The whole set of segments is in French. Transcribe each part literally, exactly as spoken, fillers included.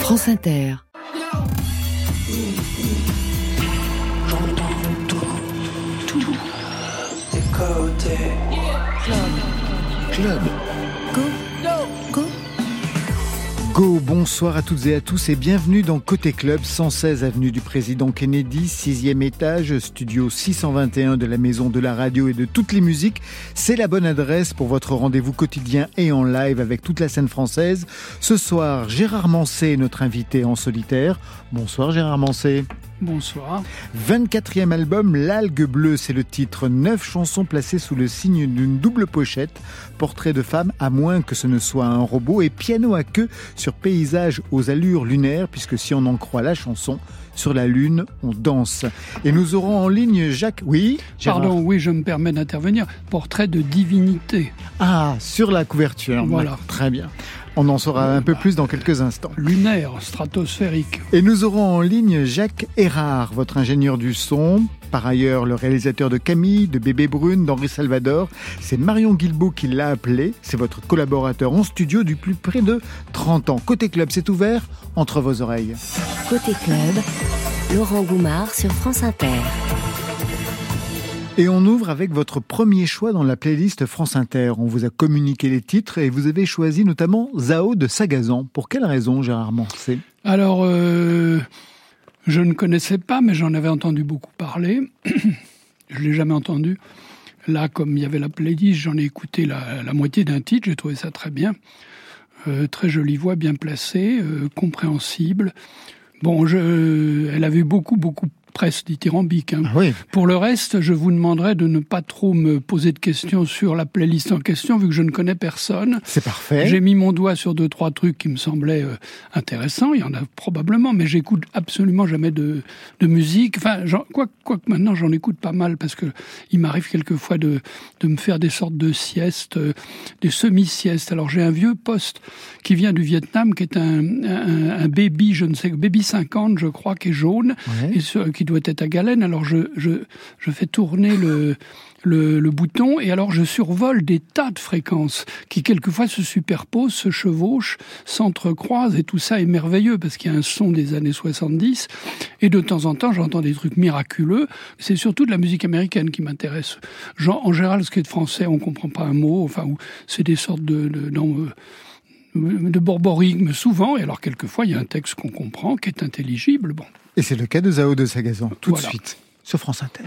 France Inter. J'entends tout, tout, des côtés. Club. Club. Go. Go. Go. Go, bonsoir à toutes et à tous et bienvenue dans Côté Club, cent seize avenue du Président Kennedy, sixième étage, studio six cent vingt et un de la Maison de la Radio et de toutes les musiques. C'est la bonne adresse pour votre rendez-vous quotidien et en live avec toute la scène française. Ce soir, Gérard Manset est notre invité en solitaire. Bonsoir Gérard Manset. Bonsoir. vingt-quatrième album, L'Algue Bleue, c'est le titre. Neuf chansons placées sous le signe d'une double pochette. Portrait de femme, à moins que ce ne soit un robot. Et piano à queue sur paysage aux allures lunaires, puisque si on en croit la chanson, sur la lune, on danse. Et nous aurons en ligne Jacques... Oui, Gérard. Pardon, oui, je me permets d'intervenir. Portrait de divinité. Ah, sur la couverture. Voilà. Très bien. On en saura un peu plus dans quelques instants. Lunaire, stratosphérique. Et nous aurons en ligne Jacques Erard, votre ingénieur du son, par ailleurs le réalisateur de Camille, de Bébé Brune, d'Henri Salvador. C'est Marion Guilbault qui l'a appelé. C'est votre collaborateur en studio depuis près de trente ans. Côté Club, c'est ouvert entre vos oreilles. Côté Club, Laurent Goumard sur France Inter. Et on ouvre avec votre premier choix dans la playlist France Inter. On vous a communiqué les titres et vous avez choisi notamment Zao de Sagazan. Pour quelle raison, Gérard Manset ? Alors, euh, je ne connaissais pas, mais j'en avais entendu beaucoup parler. Je ne l'ai jamais entendu. Là, comme il y avait la playlist, j'en ai écouté la, la moitié d'un titre. J'ai trouvé ça très bien. Euh, très jolie voix, bien placée, euh, compréhensible. Bon, je, elle avait beaucoup, beaucoup presse dithyrambique. Hein. Ah oui. Pour le reste, je vous demanderai de ne pas trop me poser de questions sur la playlist en question, vu que je ne connais personne. C'est parfait. J'ai mis mon doigt sur deux, trois trucs qui me semblaient euh, intéressants. Il y en a probablement, mais j'écoute absolument jamais de, de musique. Enfin, quoi, quoi que maintenant, j'en écoute pas mal, parce que il m'arrive quelquefois de, de me faire des sortes de siestes, euh, des semi-siestes. Alors, j'ai un vieux poste qui vient du Vietnam, qui est un, un, un baby, je ne sais, baby cinquante, je crois, qui est jaune, ouais. et ce, qui doit être à galène. Alors je, je, je fais tourner le, le, le bouton et alors je survole des tas de fréquences qui quelquefois se superposent, se chevauchent, s'entrecroisent et tout ça est merveilleux parce qu'il y a un son des années soixante-dix et de temps en temps j'entends des trucs miraculeux. C'est surtout de la musique américaine qui m'intéresse. Genre, en général, ce qui est de français, on comprend pas un mot, enfin, ou c'est des sortes de... de, de de borborigme souvent, et alors quelquefois il y a un texte qu'on comprend, qui est intelligible. Bon. Et c'est le cas de Zao de Sagazan, tout voilà. de suite, sur France Inter.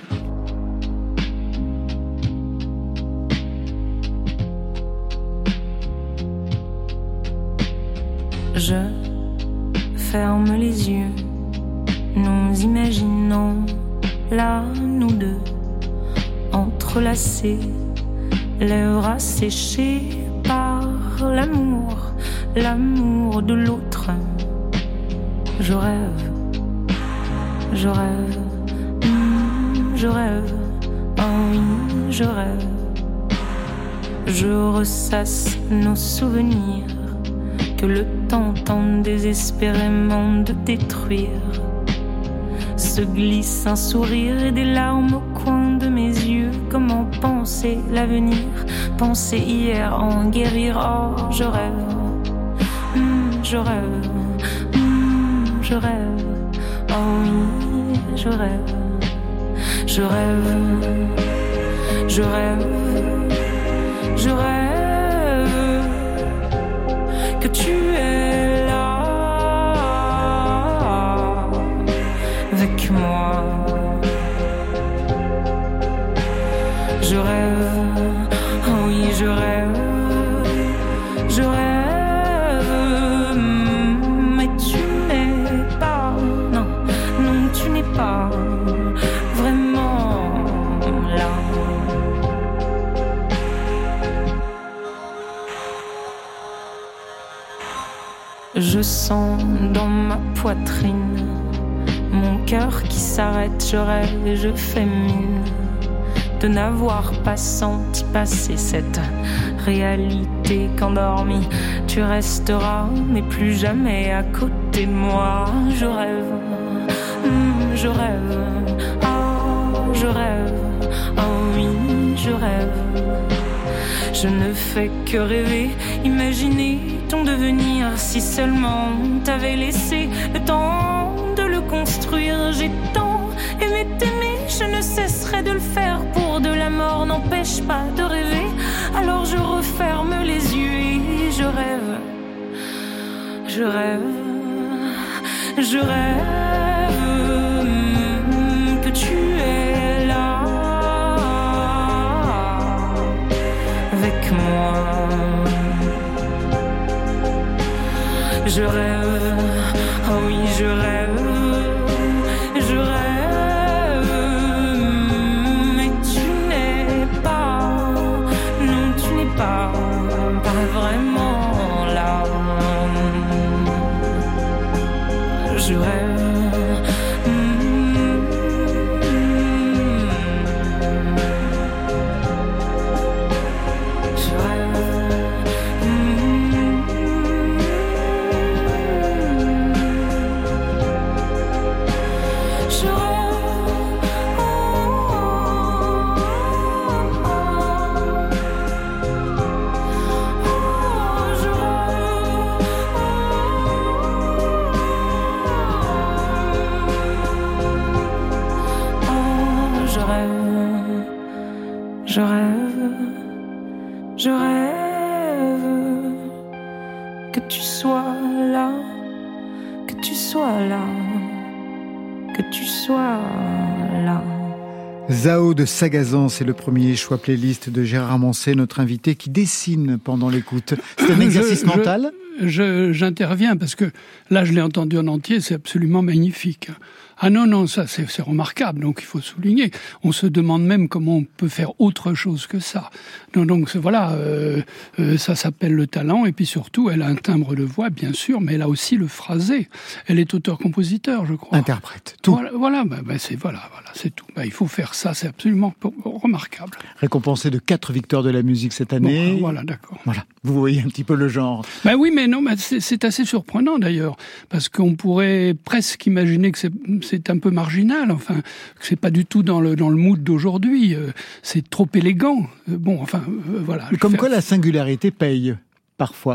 Je ferme les yeux, nous imaginons là, nous deux, entrelacés, lèvres asséchées par l'amour, l'amour de l'autre. Je rêve, je rêve, mmh, je rêve, oh oui, je rêve. Je ressasse nos souvenirs que le temps tente désespérément de détruire. Se glisse un sourire et des larmes au coin de mes yeux. Comment penser l'avenir, penser hier, en guérir. Oh, je rêve, mmh, je rêve, mmh, je rêve. Oh oui, je rêve, je rêve, je rêve, je rêve que tu es là avec moi. Je rêve, oh oui, je rêve, je rêve, mais tu n'es pas, non, non, tu n'es pas vraiment là. Je sens dans ma poitrine mon cœur qui s'arrête, je rêve et je fais mine de n'avoir pas senti passer cette réalité qu'endormi tu resteras, mais plus jamais à côté de moi. Je rêve, mmh, je rêve, oh, je rêve, oh oui, je rêve. Je ne fais que rêver, imaginer ton devenir si seulement t'avais laissé le temps de le construire. J'ai tant aimé t'aimer, je ne cesserai de le faire pour de la mort n'empêche pas de rêver. Alors je referme les yeux et je rêve, je rêve, je rêve que tu es là avec moi. Je rêve, oh oui je rêve, je rêve, mais tu n'es pas, non tu n'es pas, pas vraiment là. Je rêve. Je rêve, je rêve que tu sois là, que tu sois là, que tu sois là. Zao de Sagazan, c'est le premier choix playlist de Gérard Manset, notre invité qui dessine pendant l'écoute. C'est un exercice je, mental je, je, J'interviens parce que là je l'ai entendu en entier, c'est absolument magnifique. Ah non, non, ça c'est, c'est remarquable, donc il faut souligner. On se demande même comment on peut faire autre chose que ça. Donc, donc voilà, euh, euh, ça s'appelle le talent, et puis surtout, elle a un timbre de voix, bien sûr, mais elle a aussi le phrasé. Elle est auteur-compositeur, je crois. Interprète, tout. Voilà, voilà, bah, bah, c'est, voilà, voilà, c'est tout. Bah, il faut faire ça, c'est absolument remarquable. Récompensé de quatre victoires de la musique cette année. Bon, voilà, d'accord. Voilà, vous voyez un petit peu le genre. Bah oui, mais non, mais c'est, c'est assez surprenant d'ailleurs, parce qu'on pourrait presque imaginer que c'est c'est un peu marginal, enfin, que c'est pas du tout dans le, dans le mood d'aujourd'hui, euh, c'est trop élégant. Euh, bon, enfin, euh, voilà. Comme faire... quoi la singularité paye, parfois.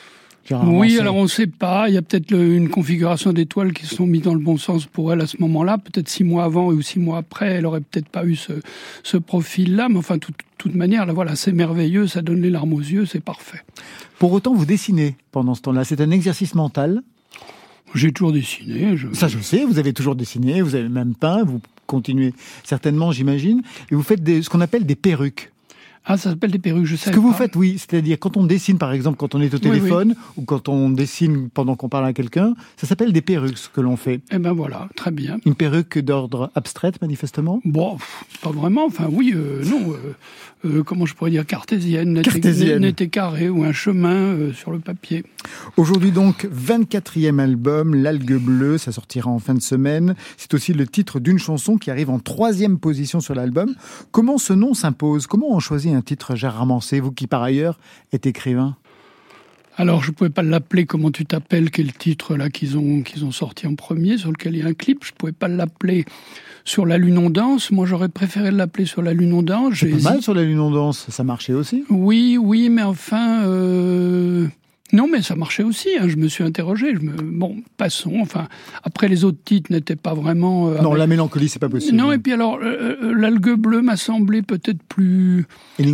Oui, c'est... alors on ne sait pas, il y a peut-être le, une configuration d'étoiles qui se sont mis dans le bon sens pour elle à ce moment-là, peut-être six mois avant ou six mois après, elle aurait peut-être pas eu ce, ce profil-là, mais enfin, de toute, toute manière, là, voilà, c'est merveilleux, ça donne les larmes aux yeux, c'est parfait. Pour autant, vous dessinez pendant ce temps-là, c'est un exercice mental. J'ai toujours dessiné. Je... Ça, je sais, vous avez toujours dessiné, vous avez même peint, vous continuez certainement, j'imagine, et vous faites des, ce qu'on appelle des perruques. Ah, ça s'appelle des perruques, je sais. Ce que vous pas. faites, oui, c'est-à-dire quand on dessine, par exemple, quand on est au téléphone, oui, oui. ou quand on dessine pendant qu'on parle à quelqu'un, ça s'appelle des perruques, ce que l'on fait. Eh ben voilà, très bien. Une perruque d'ordre abstraite, manifestement ? Bon, pas vraiment, enfin oui, euh, non, euh, euh, comment je pourrais dire, cartésienne, cartésienne. N'était carré, ou un chemin euh, sur le papier. Aujourd'hui donc, vingt-quatrième album, L'Algue Bleue, ça sortira en fin de semaine. C'est aussi le titre d'une chanson qui arrive en troisième position sur l'album. Comment ce nom s'impose ? Comment on choisit un titre, Gérard Manset, vous qui par ailleurs êtes écrivain ? Alors, je ne pouvais pas l'appeler « Comment tu t'appelles », qui est le titre là qu'ils ont, qu'ils ont sorti en premier, sur lequel il y a un clip. Je ne pouvais pas l'appeler sur La Lune on danse. Moi, j'aurais préféré l'appeler sur La Lune on danse. C'est pas mal sur La Lune on danse, ça marchait aussi ? Oui, oui, mais enfin... Euh... Non, mais ça marchait aussi, hein. Je me suis interrogé. Je me... Bon, passons. Enfin, après, les autres titres n'étaient pas vraiment... Euh, non, avec... La mélancolie, c'est pas possible. Non, et puis alors, euh, L'Algue Bleue m'a semblé peut-être plus... Énigmatique ?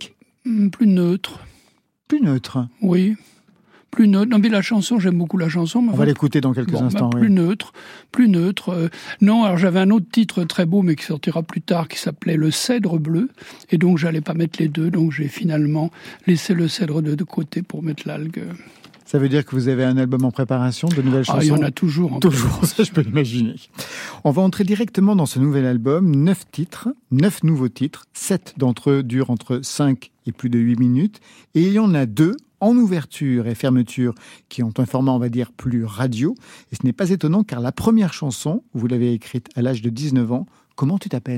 Plus, plus neutre. Plus neutre ? Oui. Plus neutre. Non, mais la chanson, j'aime beaucoup la chanson. Mais On enfin, va l'écouter dans quelques bon, instants. Bah, plus oui. neutre. Plus neutre. Euh, non, alors j'avais un autre titre très beau, mais qui sortira plus tard, qui s'appelait Le Cèdre Bleu. Et donc, j'allais pas mettre les deux. Donc, j'ai finalement laissé le cèdre de, de côté pour mettre l'algue. Ça veut dire que vous avez un album en préparation, de nouvelles chansons ? Ah, il y en a toujours. En toujours, ça je peux l'imaginer. On va entrer directement dans ce nouvel album, neuf titres, neuf nouveaux titres, sept d'entre eux durent entre cinq et plus de huit minutes, et il y en a deux en ouverture et fermeture qui ont un format, on va dire, plus radio, et ce n'est pas étonnant car la première chanson, vous l'avez écrite à l'âge de dix-neuf ans, Comment tu t'appelles ?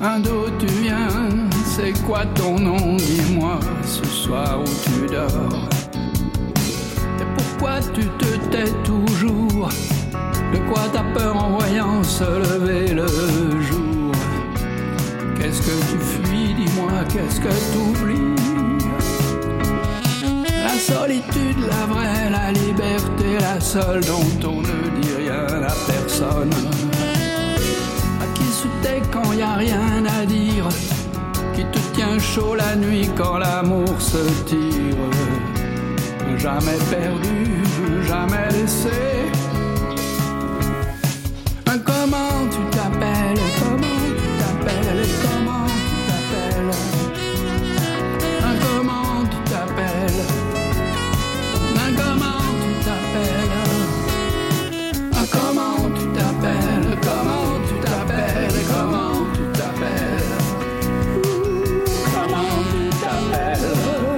Hein, d'où tu viens, c'est quoi ton nom, dis-moi, ce soir où tu dors. Et pourquoi tu te tais toujours? De quoi t'as peur en voyant se lever le jour? Qu'est-ce que tu fuis, dis-moi, qu'est-ce que t'oublies? La solitude, la vraie, la liberté, la seule dont on ne dit rien à personne. À qui se tait quand y a rien à dire? Qui te tient chaud la nuit quand l'amour se tire? Jamais perdu, jamais laissé. Comment tu t'appelles? Comment tu t'appelles? Comment tu t'appelles? Comment tu t'appelles? Comment tu t'appelles? Comment tu t'appelles? Comment tu t'appelles? Comment tu t'appelles? Comment tu t'appelles?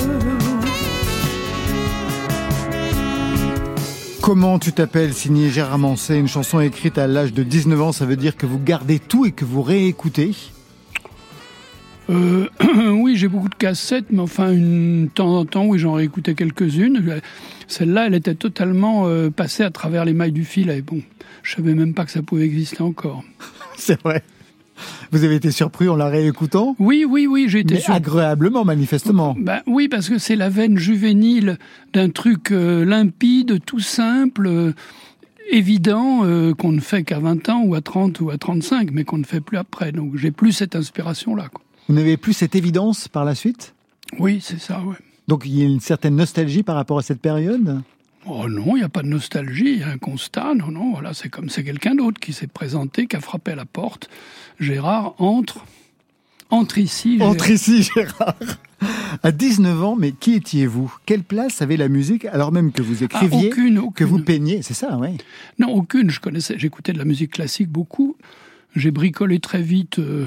Comment tu t'appelles, signé Gérard Manset, une chanson écrite à l'âge de dix-neuf ans, ça veut dire que vous gardez tout et que vous réécoutez? euh, Oui, j'ai beaucoup de cassettes, mais enfin, une de temps en temps, oui, j'en réécoutais quelques-unes. Celle-là, elle était totalement euh, passée à travers les mailles du filet. Bon, je savais même pas que ça pouvait exister encore. C'est vrai. Vous avez été surpris en la réécoutant? Oui, oui, oui, j'ai été surpris. Agréablement, manifestement. Ben, oui, parce que c'est la veine juvénile d'un truc euh, limpide, tout simple, euh, évident, euh, qu'on ne fait qu'à vingt ans, ou à trente, ou à trente-cinq, mais qu'on ne fait plus après. Donc j'ai plus cette inspiration-là, quoi. Vous n'avez plus cette évidence par la suite? Oui, c'est ça, oui. Donc il y a une certaine nostalgie par rapport à cette période? Oh non, il n'y a pas de nostalgie, il y a un constat. Non, non, voilà, c'est comme c'est quelqu'un d'autre qui s'est présenté, qui a frappé à la porte. Gérard, entre. Entre ici, Gérard. Entre ici, Gérard. À dix-neuf ans, mais qui étiez-vous? Quelle place avait la musique, alors même que vous écriviez, ah, aucune, aucune. que vous peigniez? C'est ça, oui. Non, aucune. Je connaissais, j'écoutais de la musique classique beaucoup. J'ai bricolé très vite... Euh,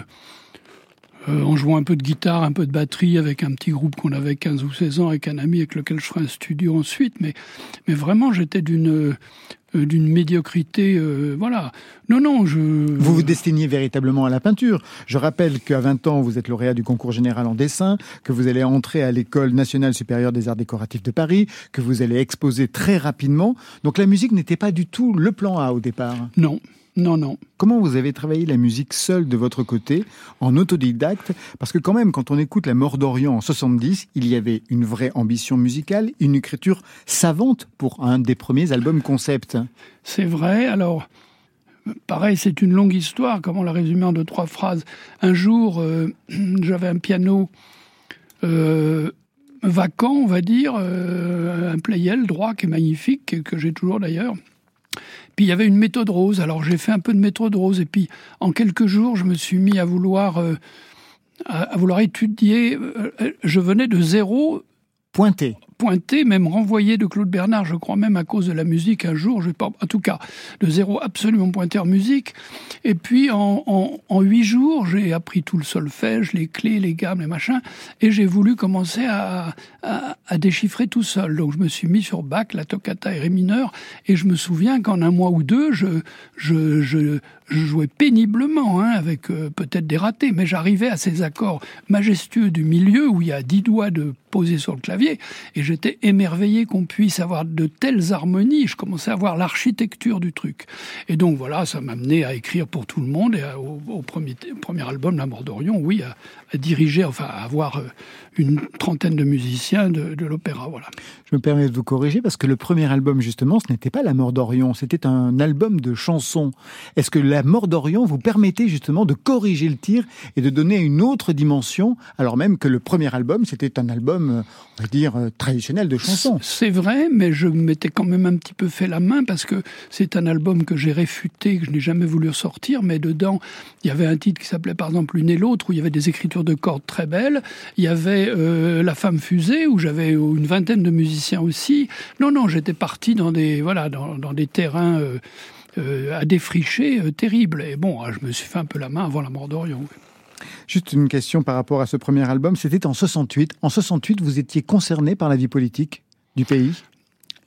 Euh, en jouant un peu de guitare, un peu de batterie avec un petit groupe qu'on avait quinze ou seize ans avec un ami avec lequel je ferai un studio ensuite. Mais, mais vraiment, j'étais d'une, euh, d'une médiocrité, euh, voilà. Non, non, je... Vous vous destiniez véritablement à la peinture. Je rappelle qu'à vingt ans, vous êtes lauréat du concours général en dessin, que vous allez entrer à l'École nationale supérieure des arts décoratifs de Paris, que vous allez exposer très rapidement. Donc la musique n'était pas du tout le plan A au départ. Non. Non, non. Comment vous avez travaillé la musique seule de votre côté, en autodidacte? Parce que quand même, quand on écoute La Mort d'Orient en soixante-dix, il y avait une vraie ambition musicale, une écriture savante pour un des premiers albums concept. C'est vrai. Alors, pareil, c'est une longue histoire. Comment la résumer en deux, trois phrases? Un jour, euh, j'avais un piano euh, vacant, on va dire, euh, un Pleyel droit qui est magnifique, que, que j'ai toujours d'ailleurs. Puis il y avait une méthode rose, alors j'ai fait un peu de méthode rose, et puis en quelques jours, je me suis mis à vouloir, euh, à, à vouloir étudier. Euh, je venais de zéro. Pointé. Pointé, même renvoyé de Claude Bernard, je crois même à cause de la musique un jour, je pas, en tout cas, de zéro absolument pointé en musique. Et puis en, en, en huit jours, j'ai appris tout le solfège, les clés, les gammes, les machins, et j'ai voulu commencer à, à, à déchiffrer tout seul. Donc je me suis mis sur Bach, la toccata et ré mineur, et je me souviens qu'en un mois ou deux, je, je, je, je jouais péniblement, hein, avec euh, peut-être des ratés, mais j'arrivais à ces accords majestueux du milieu où il y a dix doigts de posés sur le clavier, et j'étais émerveillé qu'on puisse avoir de telles harmonies. Je commençais à voir l'architecture du truc. Et donc voilà, ça m'a amené à écrire pour tout le monde, et à, au, au, premier, au premier album, La Mort d'Orient, oui, à, à diriger, enfin à avoir une trentaine de musiciens de, de l'opéra, voilà. Je me permets de vous corriger, parce que le premier album, justement, ce n'était pas La Mort d'Orient, c'était un album de chansons. Est-ce que La Mort d'Orient vous permettait justement de corriger le tir et de donner une autre dimension, alors même que le premier album, c'était un album, on va dire, traditionnel de chansons? C'est vrai, mais je m'étais quand même un petit peu fait la main, parce que c'est un album que j'ai réfuté, que je n'ai jamais voulu sortir, mais dedans, il y avait un titre qui s'appelait par exemple L'une et l'autre, où il y avait des écritures de cordes très belles. Il y avait euh, La Femme Fusée, où j'avais une vingtaine de musiciens aussi. Non, non, j'étais parti dans des, voilà, dans, dans des terrains euh, euh, à défricher euh, terribles. Et bon, je me suis fait un peu la main avant La Mort d'Orient. Oui. Juste une question par rapport à ce premier album, c'était en soixante-huit. En soixante-huit, vous étiez concerné par la vie politique du pays?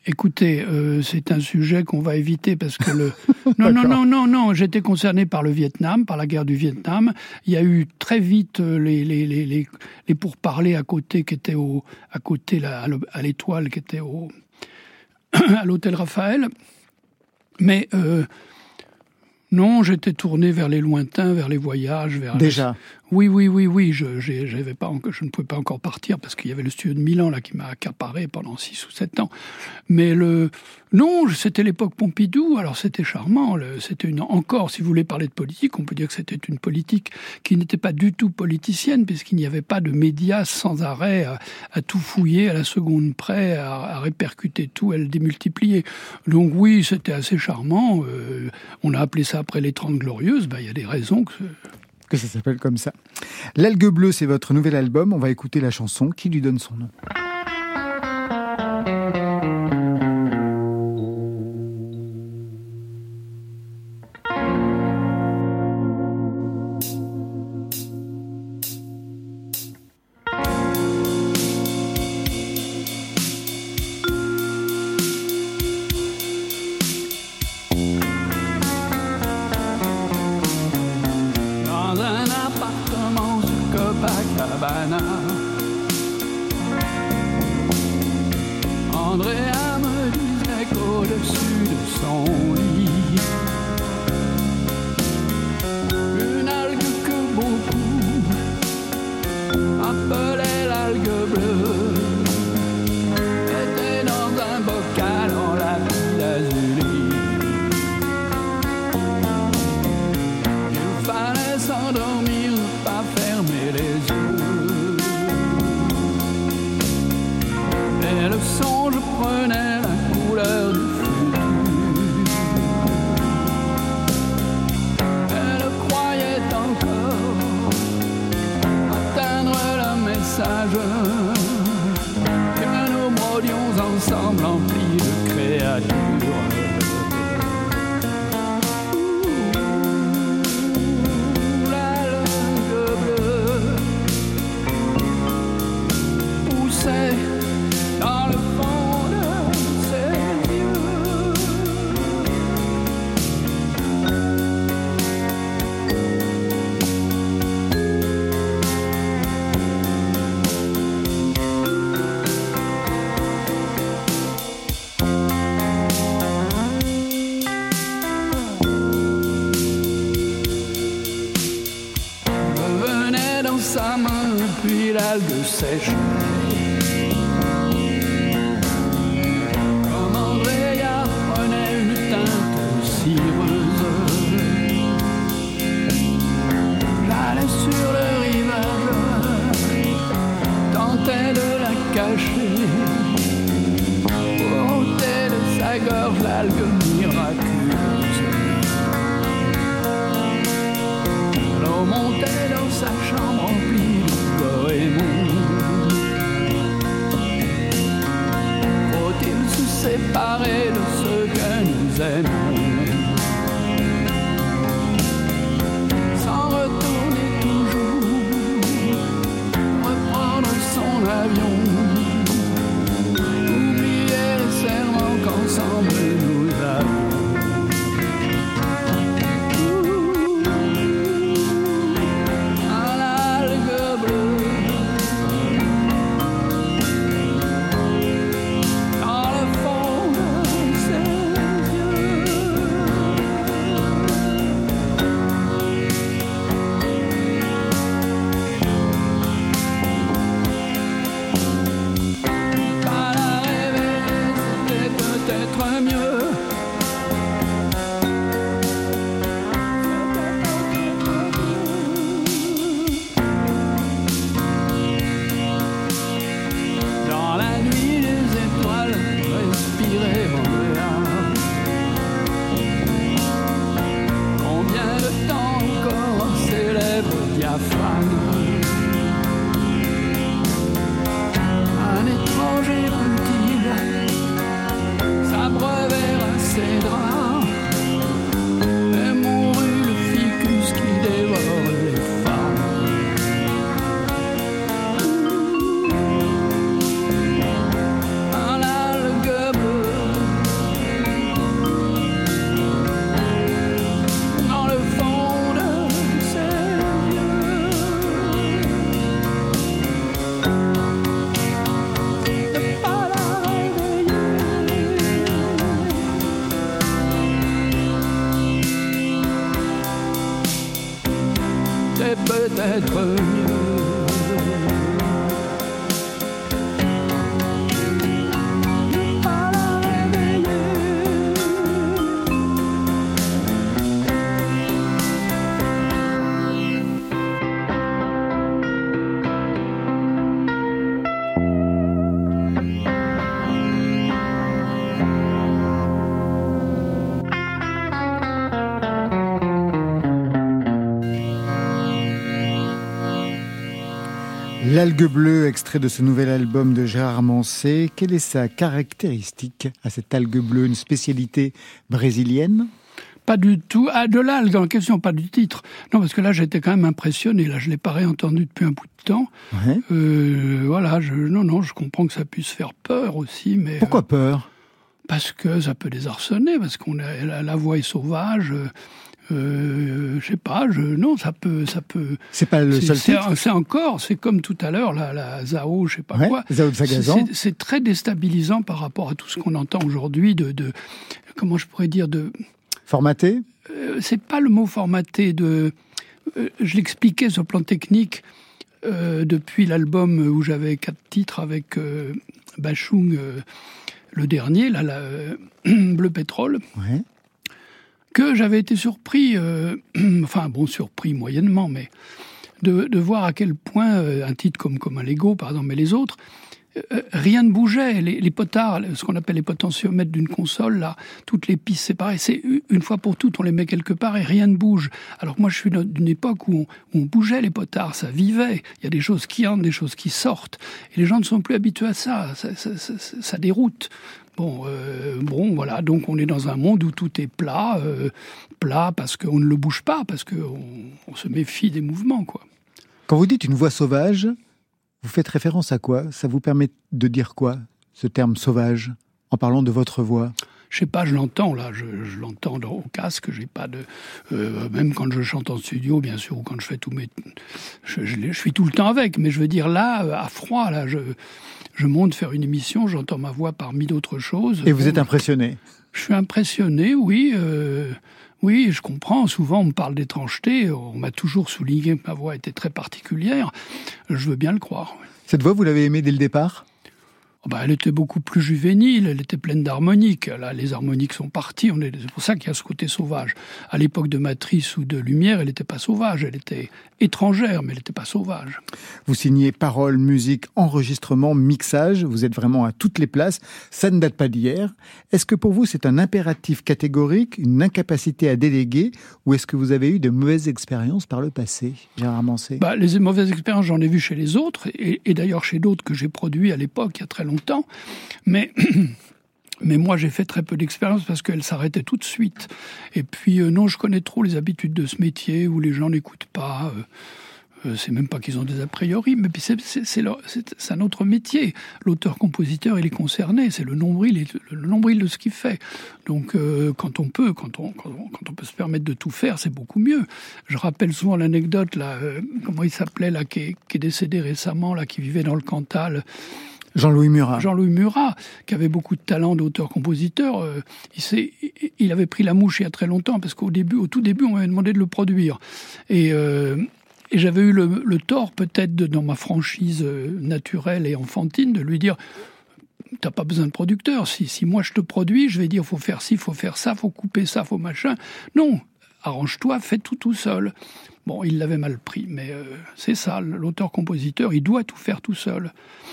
Écoutez, euh, c'est un sujet qu'on va éviter parce que le... Non, non, non, non, non, j'étais concerné par le Vietnam, par la guerre du Vietnam. Il y a eu très vite les, les, les, les, les pourparlers à côté, qui étaient au, à côté, là, à l'Étoile, qui était au, à l'hôtel Raphaël. Mais euh, non, j'étais tourné vers les lointains, vers les voyages. Vers Déjà les... Oui, oui, oui, oui. Je, j'ai, j'avais pas encore, je ne pouvais pas encore partir parce qu'il y avait le studio de Milan là qui m'a accaparé pendant six ou sept ans. Mais le non, c'était l'époque Pompidou. Alors c'était charmant. Le, c'était une encore, si vous voulez parler de politique, on peut dire que c'était une politique qui n'était pas du tout politicienne puisqu'il n'y avait pas de médias sans arrêt à, à tout fouiller à la seconde près, à, à répercuter tout, à le démultiplier. Donc oui, c'était assez charmant. Euh, on a appelé ça après les Trente Glorieuses. Ben, il y a des raisons que que ça s'appelle comme ça. L'Algue Bleue, c'est votre nouvel album. On va écouter la chanson qui lui donne son nom. Andrea me disait qu'au-dessus de son lit, une algue que beaucoup appelaient l'algue bleue était dans un bocal en lapis lazuli. Il fallait s'endormir, ne pas fermer les yeux. Et le songe prenait la couleur du futur. Elle croyait encore atteindre le message que nous brodions ensemble emplis de créatures. Ouh, l'algue bleue poussait dans le fond de ses yeux. Revenait dans sa main, puis l'algue sèche. J'allais sur le rivage, tentais de la cacher, pour ôter de sa gorge l'algue miraculeuse. L'eau montait dans sa chambre remplie de goémons. Faut-il se séparer de ce que nous aimons? Avion, oublier les serments qu'ensemble nous avons. Un algue bleue dans le fond de ses yeux. c'est peut-être mieux. L'algue bleue, extrait de ce nouvel album de Gérard Manset. Quelle est sa caractéristique à cette algue bleue? Une spécialité brésilienne? Pas du tout. Ah, de l'algue, dans la question, pas du titre. Non, parce que là, j'étais quand même impressionné. Là, je l'ai pas réentendu depuis un bout de temps. Ouais. Euh, voilà, je, non, non, je comprends que ça puisse faire peur aussi, mais... Pourquoi euh, peur? Parce que ça peut désarçonner, parce qu'on a, la, la voix est sauvage... Euh, Euh, je sais pas, je, non, ça peut, ça peut. C'est pas le seul c'est, titre. C'est encore, c'est comme tout à l'heure, la, la Zao, je sais pas ouais, quoi. Zao de Sagazan. C'est, c'est très déstabilisant par rapport à tout ce qu'on entend aujourd'hui de, de, comment je pourrais dire, de. Formaté. Euh, c'est pas le mot formaté. De, euh, je l'expliquais sur le plan technique euh, depuis l'album où j'avais quatre titres avec euh, Bachung, euh, le dernier, là, la, euh, Bleu Pétrole. Ouais. Que j'avais été surpris, euh, enfin bon, surpris moyennement, mais de, de voir à quel point euh, un titre comme, comme un Lego, par exemple, mais les autres, euh, rien ne bougeait. Les, les potards, ce qu'on appelle les potentiomètres d'une console, là, toutes les pistes séparées, c'est une fois pour toutes, on les met quelque part et rien ne bouge. Alors que moi, je suis d'une époque où on, où on bougeait les potards, ça vivait. Il y a des choses qui entrent, des choses qui sortent. Et les gens ne sont plus habitués à ça, ça, ça, ça, ça déroute. Bon, euh, bon, voilà, donc on est dans un monde où tout est plat, euh, plat parce qu'on ne le bouge pas, parce qu'on on se méfie des mouvements, quoi. Quand vous dites une voix sauvage, vous faites référence à quoi? Ça vous permet de dire quoi, ce terme sauvage, en parlant de votre voix? Je sais pas, je l'entends là, je, je l'entends au casque, j'ai pas de... Euh, même quand je chante en studio, bien sûr, ou quand je fais tous mes... Je, je, je suis tout le temps avec, mais je veux dire là, à froid, là, je... Je monte faire une émission, j'entends ma voix parmi d'autres choses. Et vous bon, êtes impressionné? Je suis impressionné, oui. Euh, oui, je comprends. Souvent, on me parle d'étrangeté. On m'a toujours souligné que ma voix était très particulière. Je veux bien le croire. Cette voix, vous l'avez aimée dès le départ? Oh bah, elle était beaucoup plus juvénile, elle était pleine d'harmoniques. Là, les harmoniques sont parties. On est... C'est pour ça qu'il y a ce côté sauvage. À l'époque de Matrice ou de Lumière, elle n'était pas sauvage. Elle était étrangère, mais elle n'était pas sauvage. Vous signez paroles, musique, enregistrement, mixage. Vous êtes vraiment à toutes les places. Ça ne date pas d'hier. Est-ce que pour vous, c'est un impératif catégorique, une incapacité à déléguer, ou est-ce que vous avez eu de mauvaises expériences par le passé, Gérard Manset? Bah, les mauvaises expériences, j'en ai vues chez les autres, et, et d'ailleurs chez d'autres que j'ai produits à l'époque, il y a très longtemps. Mais... Mais moi, j'ai fait très peu d'expérience parce qu'elle s'arrêtait tout de suite. Et puis, euh, non, je connais trop les habitudes de ce métier où les gens n'écoutent pas. Euh, euh, c'est même pas qu'ils ont des a priori, mais puis c'est, c'est, c'est, leur, c'est, c'est un autre métier. L'auteur-compositeur, il est concerné. C'est le nombril, le nombril de ce qu'il fait. Donc, euh, quand on peut, quand on, quand, on, quand on peut se permettre de tout faire, c'est beaucoup mieux. Je rappelle souvent l'anecdote, là, euh, comment il s'appelait, là, qui est, qui est décédé récemment, là, qui vivait dans le Cantal. Jean-Louis Murat. Jean-Louis Murat, qui avait beaucoup de talent d'auteur-compositeur, euh, il, s'est, il avait pris la mouche il y a très longtemps, parce qu'au début, au tout début, on m'avait demandé de le produire. Et, euh, et j'avais eu le, le tort, peut-être, de, dans ma franchise naturelle et enfantine, de lui dire « T'as pas besoin de producteur. Si, si moi je te produis, je vais dire « Faut faire ci, faut faire ça, faut couper ça, faut machin. » Non, arrange-toi, fais tout tout seul. Bon, il l'avait mal pris, mais euh, c'est ça, l'auteur-compositeur, il doit tout faire tout seul.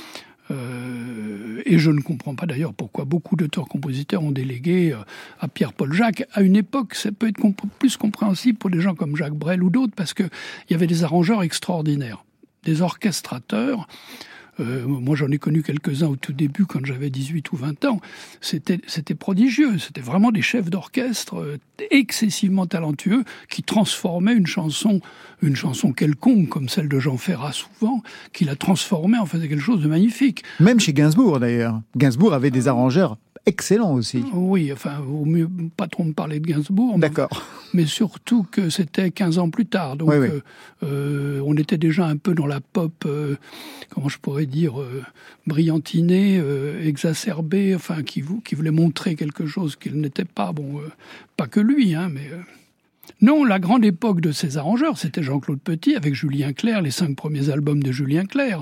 Euh, et je ne comprends pas d'ailleurs pourquoi beaucoup d'auteurs-compositeurs ont délégué euh, à Pierre-Paul Jacques. À une époque, ça peut être comp- plus compréhensible pour des gens comme Jacques Brel ou d'autres, parce qu'il y avait des arrangeurs extraordinaires, des orchestrateurs. Euh, moi, j'en ai connu quelques-uns au tout début, quand j'avais dix-huit ou vingt ans. C'était, c'était prodigieux. C'était vraiment des chefs d'orchestre euh, excessivement talentueux qui transformaient une chanson, une chanson quelconque, comme celle de Jean Ferrat souvent, qui la transformait en faisait quelque chose de magnifique. Même chez Gainsbourg, d'ailleurs. Gainsbourg avait des arrangeurs excellent aussi. Oui, enfin, au mieux pas trop me parler de Gainsbourg. D'accord. Mais, mais surtout que c'était quinze ans plus tard. Donc, oui, oui. Euh, euh, on était déjà un peu dans la pop, euh, comment je pourrais dire, euh, brillantinée, euh, exacerbée, enfin, qui, qui voulait montrer quelque chose qu'il n'était pas. Bon, euh, pas que lui, hein, mais... Euh, Non, la grande époque de ces arrangeurs, c'était Jean-Claude Petit avec Julien Clerc, les cinq premiers albums de Julien Clerc.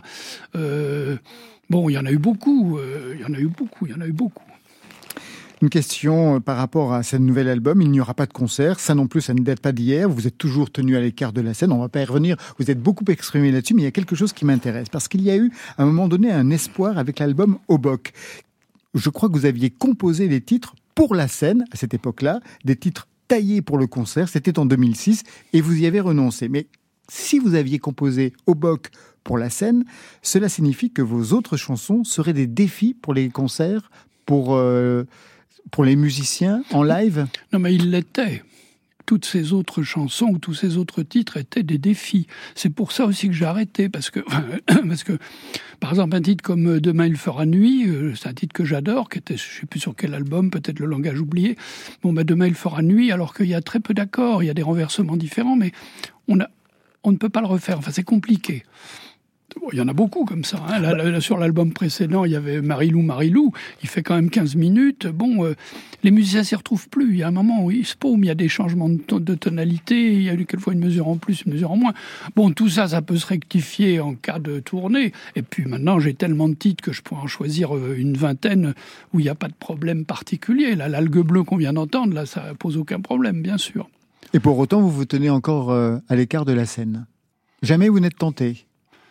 Euh, bon, il y en a eu beaucoup, euh, il y en a eu beaucoup, il y en a eu beaucoup. Une question par rapport à ce nouvel album. Il n'y aura pas de concert. Ça non plus, ça ne date pas d'hier. Vous êtes toujours tenu à l'écart de la scène. On ne va pas y revenir. Vous êtes beaucoup exprimé là-dessus, mais il y a quelque chose qui m'intéresse. Parce qu'il y a eu, à un moment donné, un espoir avec l'album Obock. Je crois que vous aviez composé les titres pour la scène, à cette époque-là, des titres taillés pour le concert. C'était en deux mille six et vous y avez renoncé. Mais si vous aviez composé Obock pour la scène, cela signifie que vos autres chansons seraient des défis pour les concerts, pour... Euh, Pour les musiciens, en live ? Non, mais il l'était. Toutes ces autres chansons ou tous ces autres titres étaient des défis. C'est pour ça aussi que j'ai arrêté, parce que, parce que, par exemple, un titre comme « Demain il fera nuit », c'est un titre que j'adore, qui était, je ne sais plus sur quel album, peut-être Le Langage oublié. Bon, ben, « Demain il fera nuit », alors qu'il y a très peu d'accords, il y a des renversements différents, mais on, a, on ne peut pas le refaire. Enfin, c'est compliqué. Il y en a beaucoup comme ça. Hein. Là, là, sur l'album précédent, il y avait Marilou, Marilou. Il fait quand même quinze minutes. Bon, euh, les musiciens ne s'y retrouvent plus. Il y a un moment où ils se paument, il y a des changements de, ton, de tonalité. Il y a eu quelquefois une mesure en plus, une mesure en moins. Bon, tout ça, ça peut se rectifier en cas de tournée. Et puis maintenant, j'ai tellement de titres que je pourrais en choisir une vingtaine où il n'y a pas de problème particulier. Là, l'algue bleue qu'on vient d'entendre, là, ça ne pose aucun problème, bien sûr. Et pour autant, vous vous tenez encore euh, à l'écart de la scène. Jamais vous n'êtes tenté ?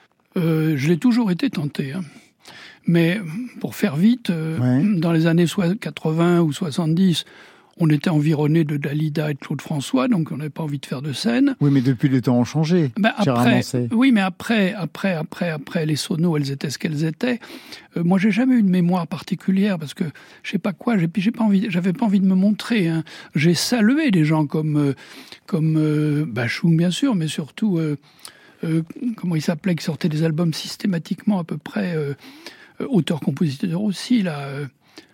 Euh, je l'ai toujours été tenté. Hein. Mais pour faire vite, euh, ouais. dans les années quatre-vingts ou soixante-dix, on était environné de Dalida et de Claude François, donc on n'avait pas envie de faire de scène. Oui, mais depuis, les temps ont changé. Ben après, oui, mais après, après, après, après, les sonos, elles étaient ce qu'elles étaient. Euh, moi, j'ai jamais eu de mémoire particulière parce que je sais pas quoi. J'ai, j'ai pas envie, j'avais pas envie de me montrer. Hein. J'ai salué des gens comme, euh, comme euh, Bachung, bien sûr, mais surtout. Euh, Euh, comment il s'appelait, qui sortait des albums systématiquement à peu près, euh, euh, auteur-compositeur aussi, là, euh,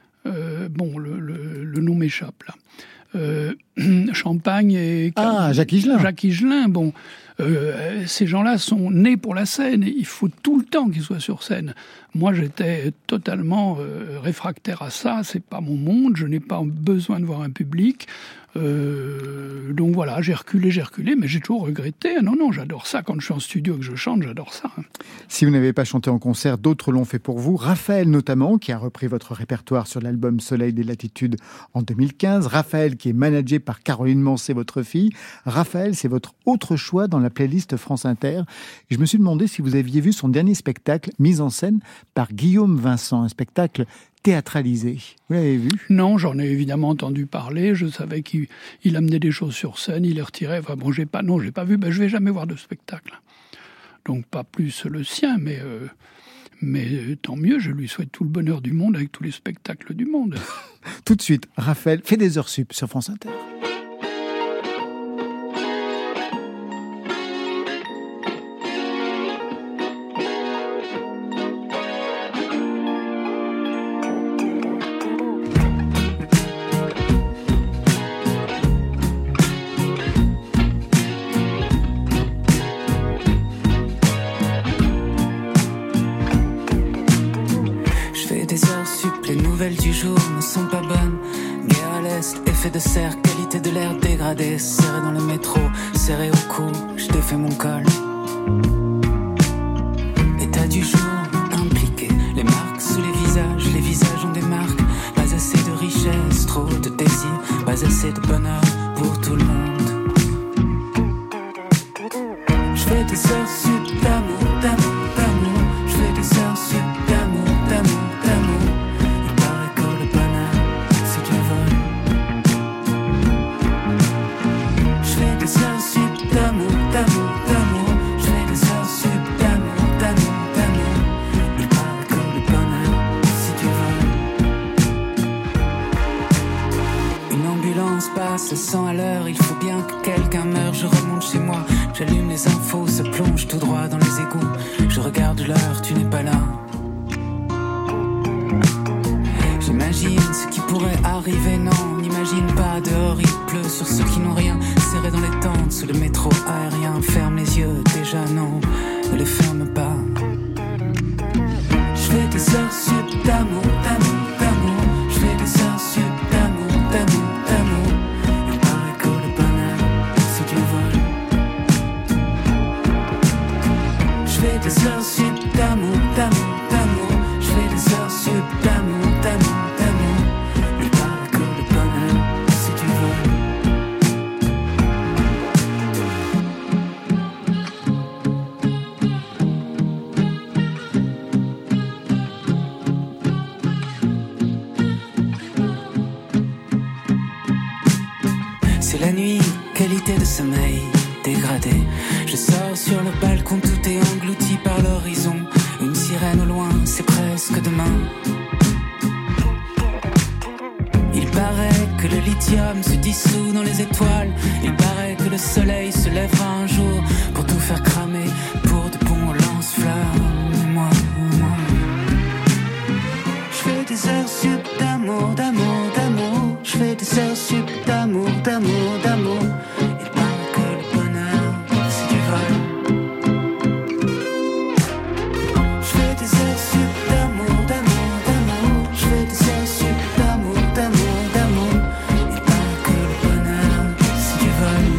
euh, bon, le, le, le nom m'échappe, là. Euh, Champagne et... Ah, Jacques Higelin. Jacques Higelin, bon, euh, ces gens-là sont nés pour la scène, il faut tout le temps qu'ils soient sur scène. Moi, j'étais totalement euh, réfractaire à ça, c'est pas mon monde, je n'ai pas besoin de voir un public... Euh, donc voilà, j'ai reculé, j'ai reculé, mais j'ai toujours regretté. Non, non, j'adore ça. Quand je suis en studio et que je chante, j'adore ça. Si vous n'avez pas chanté en concert, d'autres l'ont fait pour vous. Raphaël notamment, qui a repris votre répertoire sur l'album Soleil des Latitudes en deux mille quinze. Raphaël, qui est managé par Caroline Mancé, votre fille. Raphaël, c'est votre autre choix dans la playlist France Inter. Et je me suis demandé si vous aviez vu son dernier spectacle, mis en scène par Guillaume Vincent, un spectacle théâtralisé. Vous l'avez vu ? Non, j'en ai évidemment entendu parler. Je savais qu'il il amenait des choses sur scène, il les retirait. Enfin bon, j'ai pas, non, j'ai pas vu. Ben, je vais jamais voir de spectacle. Donc pas plus le sien, mais euh, mais tant mieux. Je lui souhaite tout le bonheur du monde avec tous les spectacles du monde. Tout de suite, Raphaël fait des heures sup sur France Inter. Du jour ne sont pas bonnes. Guerre à l'est, effet de serre, qualité de l'air dégradée. Serré dans le métro, serré au cou, je défais mon col. État du jour, impliqué. Les marques sous les visages, les visages ont des marques. Pas assez de richesse, trop de désir. Pas assez de bonheur pour tout le monde. Je fais des heures sup d'amour, d'amour, d'amour. Je fais des heures sup d'amour, d'amour, d'amour. Se sent à l'heure, il faut bien que quelqu'un meure. Je remonte chez moi, j'allume les infos, se plonge tout droit dans les égouts. Je regarde l'heure, tu n'es pas là. J'imagine ce qui pourrait arriver, non, on n'imagine pas. Dehors il pleut sur ceux qui n'ont rien. Serré dans les tentes, sous le métro aérien. Ferme les yeux, déjà non, ne les ferme pas. Je fais des heures sup d'amour, d'amour, d'amour. Je fais des heures sup d'amour, d'amour, d'amour. Il paraît que le bonheur, C'est la nuit, qualité de sommeil dégradée. Je sors sur le balcon, tout est englouti par l'horizon. Une sirène au loin, c'est presque demain. Il paraît que le lithium se dissout dans les étoiles. Il paraît que le soleil se lèvera un jour pour tout faire cramer, pour de bons lance-flammes. Et moi, moi, je fais des heures sup d'amour, d'amour, d'amour. Je fais des heures sup d'amour, d'amour, d'amour. Il paraît que le bonheur, c'est du vol. Je fais des heures sup d'amour, d'amour, d'amour. Je fais des heures sup d'amour, d'amour, d'amour. Il paraît que le bonheur, c'est du vol.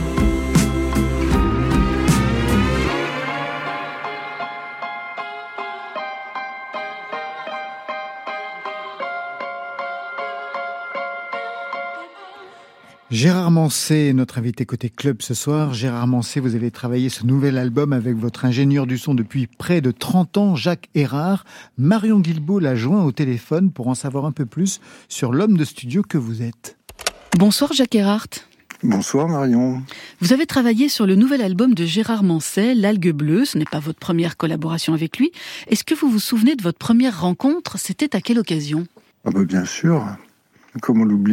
Gérard Manset est notre invité côté club ce soir. Gérard Manset, vous avez travaillé ce nouvel album avec votre ingénieur du son depuis près de trente ans, Jacques Erard. Marion Guilbault l'a joint au téléphone pour en savoir un peu plus sur l'homme de studio que vous êtes. Bonsoir Jacques Erard. Bonsoir Marion. Vous avez travaillé sur le nouvel album de Gérard Manset, L'Algue Bleue. Ce n'est pas votre première collaboration avec lui. Est-ce que vous vous souvenez de votre première rencontre ? C'était à quelle occasion ? Ah bah bien sûr, comment l'oublier ?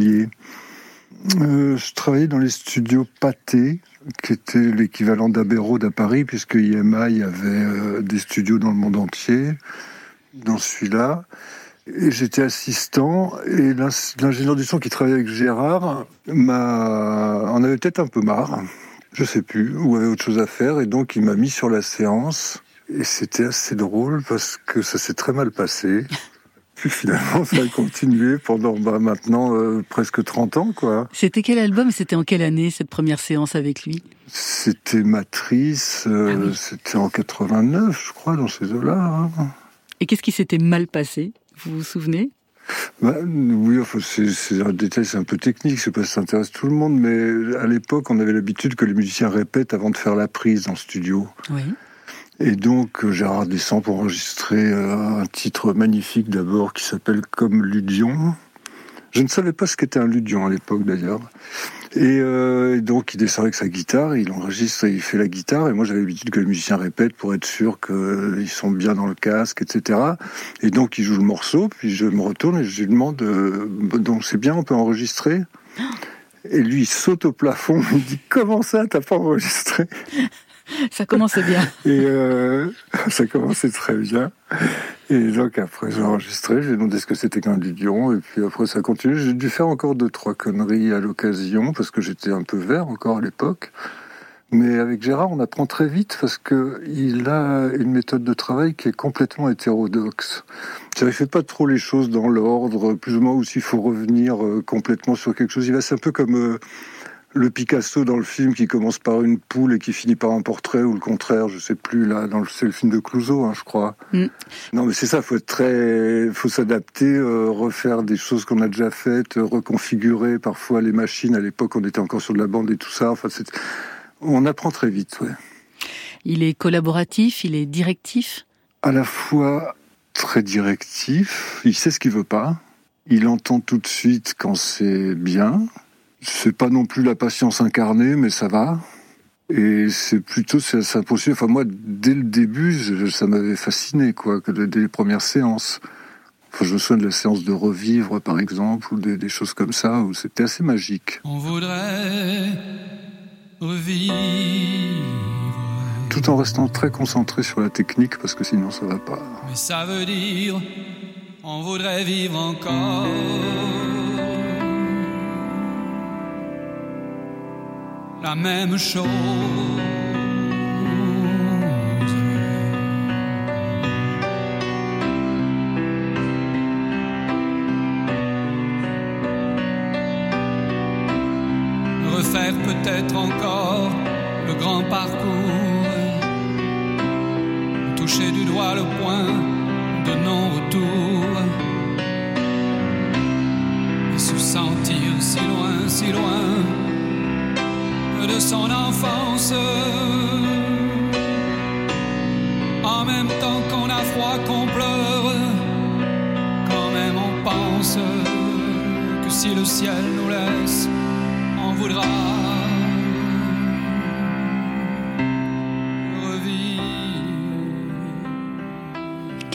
Euh, je travaillais dans les studios Pathé, qui était l'équivalent d'Abbey Road à Paris, puisque I M I avait euh, des studios dans le monde entier, dans celui-là. Et j'étais assistant, et l'ingénieur du son qui travaillait avec Gérard m'a... en avait peut-être un peu marre, je sais plus, ou avait autre chose à faire, et donc il m'a mis sur la séance. Et c'était assez drôle, parce que ça s'est très mal passé. Puis finalement, ça a continué pendant bah, maintenant euh, presque trente ans, quoi. C'était quel album ? C'était en quelle année, cette première séance avec lui ? C'était Matrice, euh, ah oui. C'était en quatre-vingt-neuf, je crois, dans ces eaux-là. Hein. Et qu'est-ce qui s'était mal passé ? Vous vous souvenez ? bah, Oui, enfin, c'est, c'est un détail, c'est un peu technique, je sais pas si ça intéresse tout le monde, mais à l'époque, on avait l'habitude que les musiciens répètent avant de faire la prise dans le studio. Oui. Et donc, Gérard descend pour enregistrer un titre magnifique d'abord qui s'appelle « Comme Ludion ». Je ne savais pas ce qu'était un ludion à l'époque d'ailleurs. Et, euh, et donc, il descend avec sa guitare, il enregistre et il fait la guitare. Et moi, j'avais l'habitude que les musiciens répètent pour être sûr qu'ils sont bien dans le casque, et cetera. Et donc, il joue le morceau, puis je me retourne et je lui demande euh, « Donc, c'est bien, on peut enregistrer ?» Et lui, il saute au plafond, il dit « Comment ça, t'as pas enregistré ?» Ça commençait bien. Et euh, ça commençait très bien. Et donc après j'ai enregistré, j'ai demandé ce que c'était qu'un ludion, et puis après ça continue. J'ai dû faire encore deux, trois conneries à l'occasion, parce que j'étais un peu vert encore à l'époque. Mais avec Gérard, on apprend très vite, parce qu'il a une méthode de travail qui est complètement hétérodoxe. Il ne fait pas trop les choses dans l'ordre, plus ou moins, ou s'il faut revenir complètement sur quelque chose. Il va, c'est un peu comme... Euh, le Picasso dans le film qui commence par une poule et qui finit par un portrait, ou le contraire, je sais plus, là, dans le, c'est le film de Clouseau, hein, je crois. Mm. Non, mais c'est ça, faut être très, faut s'adapter, euh, refaire des choses qu'on a déjà faites, euh, reconfigurer parfois les machines. À l'époque, on était encore sur de la bande et tout ça. Enfin, c'est... on apprend très vite, ouais. Il est collaboratif, il est directif. À la fois très directif, il sait ce qu'il veut pas, il entend tout de suite quand c'est bien. C'est pas non plus la patience incarnée, mais ça va. Et c'est plutôt, c'est, c'est impossible. Enfin, moi, dès le début, je, ça m'avait fasciné, quoi, que dès les premières séances. Enfin, je me souviens de la séance de Revivre, par exemple, ou des, des choses comme ça, où c'était assez magique. On voudrait revivre. Tout en restant très concentré sur la technique, parce que sinon ça va pas. Mais ça veut dire, on voudrait vivre encore. La même chose. Refaire peut-être encore le grand parcours, toucher du doigt le point de non-retour et se sentir si loin, si loin de son enfance. En même temps qu'on a froid, qu'on pleure, quand même on pense que si le ciel nous laisse, on voudra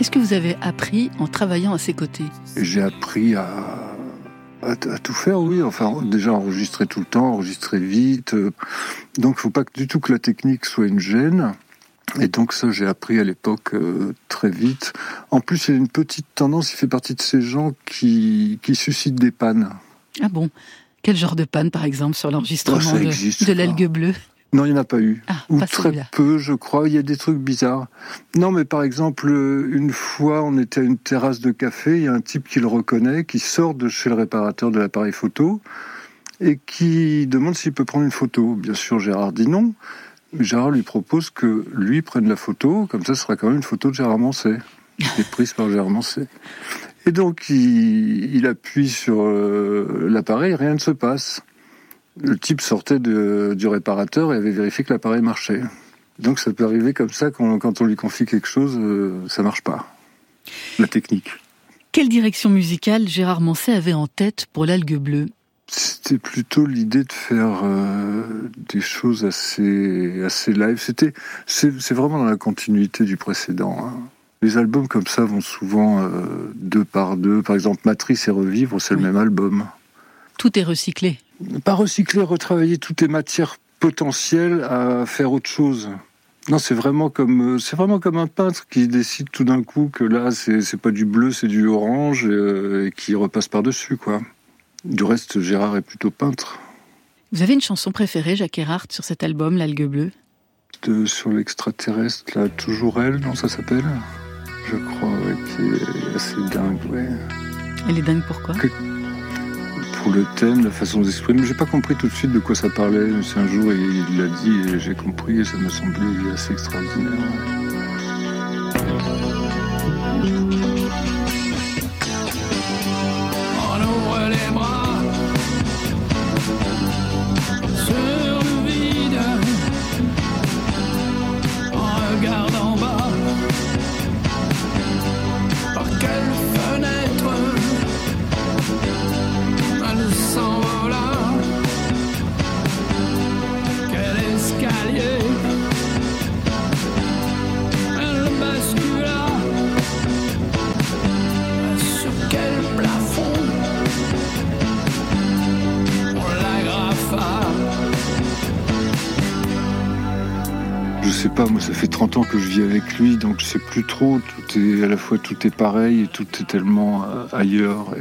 Qu'est-ce que vous avez appris en travaillant à ses côtés ? J'ai appris à, à, à tout faire, oui. Enfin, déjà enregistrer tout le temps, enregistrer vite. Donc, il ne faut pas du tout que la technique soit une gêne. Et donc ça, j'ai appris à l'époque euh, très vite. En plus, il y a une petite tendance, il fait partie de ces gens qui, qui suscitent des pannes. Ah bon ? Quel genre de panne, par exemple, sur l'enregistrement oh, de, existe, de l'algue bleue ? Non, il n'y en a pas eu. Ah, Ou pas très celui-là. peu, je crois. Il y a des trucs bizarres. Non, mais par exemple, une fois, on était à une terrasse de café, il y a un type qui le reconnaît, qui sort de chez le réparateur de l'appareil photo et qui demande s'il peut prendre une photo. Bien sûr, Gérard dit non. Mais Gérard lui propose que lui prenne la photo, comme ça ce sera quand même une photo de Gérard Manset, qui est prise par Gérard Manset. Et donc il, il appuie sur euh, l'appareil, rien ne se passe. Le type sortait de, du réparateur et avait vérifié que l'appareil marchait. Donc ça peut arriver comme ça, quand, quand on lui confie quelque chose, euh, ça marche pas. La technique. Quelle direction musicale Gérard Manset avait en tête pour l'algue bleue ? C'était plutôt l'idée de faire euh, des choses assez, assez live. C'était, c'est, c'est vraiment dans la continuité du précédent. Hein. Les albums comme ça vont souvent euh, deux par deux. Par exemple, Matrice et Revivre, c'est oui. le même album. Tout est recyclé. Pas recycler, retravailler toutes les matières potentielles à faire autre chose. Non, c'est vraiment comme, c'est vraiment comme un peintre qui décide tout d'un coup que là, c'est, c'est pas du bleu, c'est du orange, et, euh, et qui repasse par-dessus, quoi. Du reste, Gérard est plutôt peintre. Vous avez une chanson préférée, Jacques Erhardt, sur cet album, l'algue bleue ? De, Sur l'extraterrestre, là, Toujours elle, non, ça s'appelle ? Je crois, ouais, qui est assez dingue, ouais. Elle est dingue pourquoi ? Que, Pour le thème, la façon d'exprimer. J'ai pas compris tout de suite de quoi ça parlait. C'est un jour, il l'a dit, et j'ai compris, et ça m'a semblé assez extraordinaire. Je sais pas, moi ça fait trente ans que je vis avec lui, donc je sais plus trop, tout est, à la fois tout est pareil et tout est tellement euh, ailleurs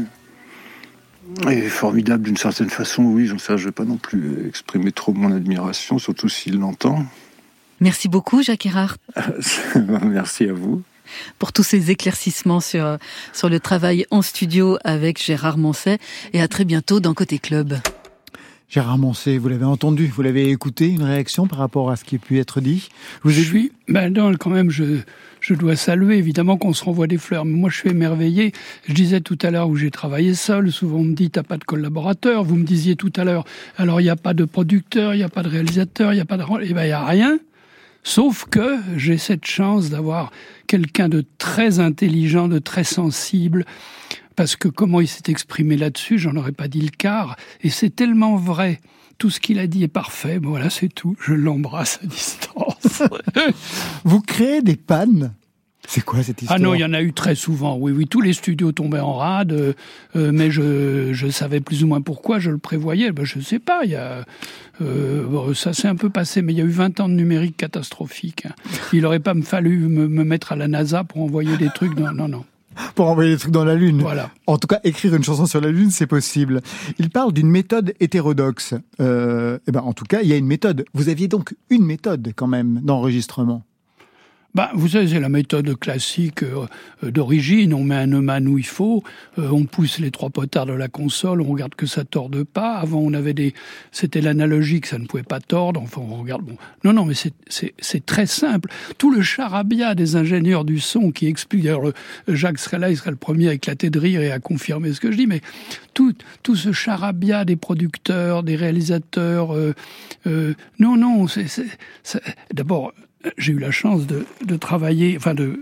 et, et formidable d'une certaine façon, oui, donc ça je vais pas non plus exprimer trop mon admiration, surtout s'il l'entend. Merci beaucoup Jacques Erhardt. Merci à vous. Pour tous ces éclaircissements sur, sur le travail en studio avec Gérard Manset, et à très bientôt dans Côté Club. Gérard Manset, vous l'avez entendu, vous l'avez écouté, une réaction par rapport à ce qui a pu être dit ? Vous Je suis, ben non, quand même, je, je dois saluer, évidemment qu'on se renvoie des fleurs, mais moi je suis émerveillé. Je disais tout à l'heure où j'ai travaillé seul, souvent on me dit t'as pas de collaborateur, vous me disiez tout à l'heure, alors il n'y a pas de producteur, il n'y a pas de réalisateur, il n'y a pas de... Eh ben il n'y a rien, sauf que j'ai cette chance d'avoir quelqu'un de très intelligent, de très sensible, parce que comment il s'est exprimé là-dessus, j'en aurais pas dit le quart. Et c'est tellement vrai. Tout ce qu'il a dit est parfait. Bon, voilà, c'est tout. Je l'embrasse à distance. Vous créez des pannes ? C'est quoi cette histoire ? Ah non, il y en a eu très souvent. Oui, oui, tous les studios tombaient en rade. Euh, euh, mais je, je savais plus ou moins pourquoi. Je le prévoyais. Ben, je sais pas. Il y a, euh, bon, ça s'est un peu passé, mais il y a eu vingt ans de numérique catastrophique. Il n'aurait pas me fallu me, me mettre à la NASA pour envoyer des trucs. Non, non, non. Pour envoyer des trucs dans la Lune. Voilà. En tout cas, écrire une chanson sur la Lune, c'est possible. Il parle d'une méthode hétérodoxe. Euh, eh ben, en tout cas, il y a une méthode. Vous aviez donc une méthode, quand même, d'enregistrement. Bah, vous savez, c'est la méthode classique euh, d'origine. On met un neumann où il faut, euh, on pousse les trois potards de la console, on regarde que ça torde pas. Avant, on avait des, c'était l'analogique, ça ne pouvait pas tordre. Enfin, on regarde. Bon, non, non, mais c'est c'est c'est très simple. Tout le charabia des ingénieurs du son qui expliquent. D'ailleurs, le, Jacques serait là, il serait le premier à éclater de rire et à confirmer ce que je dis. Mais tout tout ce charabia des producteurs, des réalisateurs. Euh, euh, non, non, c'est, c'est, c'est d'abord. J'ai eu la chance de, de travailler, enfin de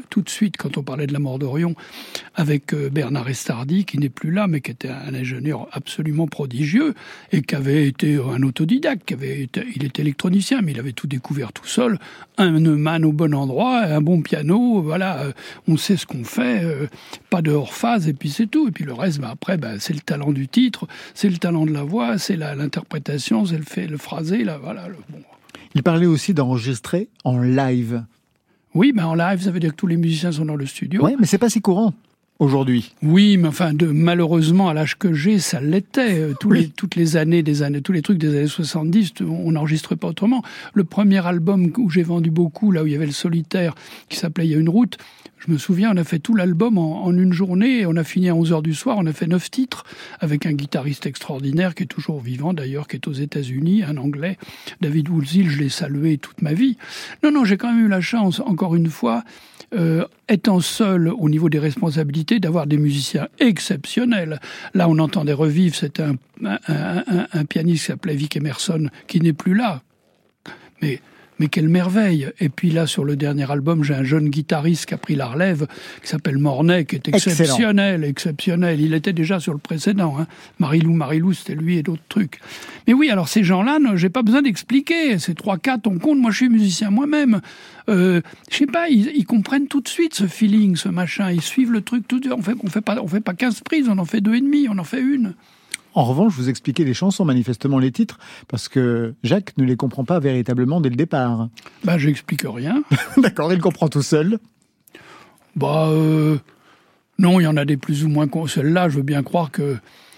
tout de suite quand on parlait de la mort d'Orion avec Bernard Estardi, qui n'est plus là, mais qui était un ingénieur absolument prodigieux et qui avait été un autodidacte, qui avait été, il était électronicien, mais il avait tout découvert tout seul, un Neumann au bon endroit, un bon piano, voilà, on sait ce qu'on fait, pas de hors-phase, et puis c'est tout. Et puis le reste, ben après, ben, c'est le talent du titre, c'est le talent de la voix, c'est la, l'interprétation, c'est le fait, le phrasé, là, voilà. Le, bon. Il parlait aussi d'enregistrer en live. Oui, mais en live, ça veut dire que tous les musiciens sont dans le studio. Oui, mais c'est pas si courant aujourd'hui. Oui, mais enfin, de, malheureusement, à l'âge que j'ai, ça l'était. Tous les, toutes les années, des années, tous les trucs des années soixante-dix, on n'enregistrait pas autrement. Le premier album où j'ai vendu beaucoup, là où il y avait le solitaire, qui s'appelait « Il y a une route », je me souviens, on a fait tout l'album en, en une journée, et on a fini à onze heures du soir, on a fait neuf titres, avec un guitariste extraordinaire, qui est toujours vivant d'ailleurs, qui est aux États-Unis, un Anglais, David Woolsey, je l'ai salué toute ma vie. Non, non, j'ai quand même eu la chance, encore une fois, euh, étant seul au niveau des responsabilités, d'avoir des musiciens exceptionnels. Là, on entendait revivre, c'était un, un, un, un pianiste qui s'appelait Vic Emerson, qui n'est plus là. Mais... Mais quelle merveille! Et puis là, sur le dernier album, j'ai un jeune guitariste qui a pris la relève, qui s'appelle Mornay, qui est exceptionnel, Excellent. exceptionnel. Il était déjà sur le précédent, hein. Marilou, Marilou, c'était lui et d'autres trucs. Mais oui, alors ces gens-là, non, j'ai pas besoin d'expliquer. C'est trois, quatre, on compte. Moi, je suis musicien moi-même. Euh, je sais pas, ils, ils comprennent tout de suite ce feeling, ce machin. Ils suivent le truc tout. On fait, on fait pas, on fait pas quinze prises, on en fait deux et demi, on en fait une. En revanche, vous expliquez les chansons, manifestement les titres, parce que Jacques ne les comprend pas véritablement dès le départ. Bah, j'explique rien. D'accord, il comprend tout seul. Bah, euh, non, il y en a des plus ou moins... Celle-là, je veux bien croire que...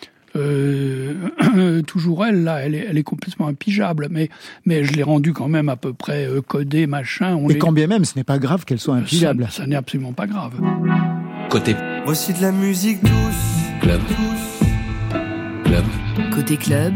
Euh, toujours elle, là, elle est, elle est complètement impigeable, mais, mais je l'ai rendue quand même à peu près euh, codée, machin. On Et est... quand bien même, ce n'est pas grave qu'elle soit impigeable. Ça, ça n'est absolument pas grave. Côté. Voici de la musique douce. Club. Club. Côté club,